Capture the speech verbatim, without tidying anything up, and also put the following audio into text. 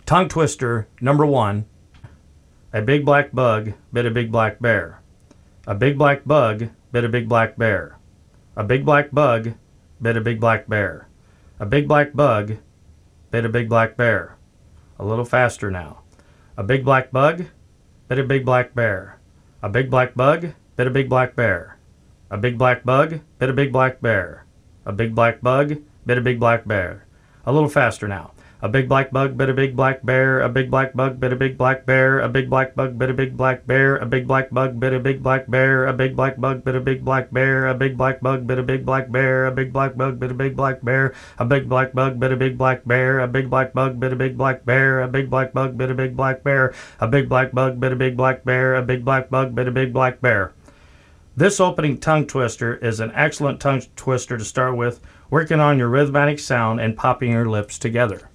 Tongue twister number one. A big black bug bit a big black bear. A big black bug bit a big black bear. A big black bug bit a big black bear. A big black bug bit a big black bear. A little faster now. A big black bug bit a big black bear. A big black bug bit a big black bear. A big black bug bit a big black bear. A big black bug bit a big black bear. A little faster now. A big black bug bit a big black bear. A big black bug bit a big black bear. A big black bug bit a big black bear. A big black bug bit a big black bear. A big black bug bit a big black bear. A big black bug bit a big black bear. A big black bug bit a big black bear. A big black bug bit a big black bear. A big black bug bit a big black bear. A big black bug bit a big black bear. A big black bug bit a big black bear. A big black bug bit a big black bear. This opening tongue twister is an excellent tongue twister to start with, working on your rhythmic sound and popping your lips together.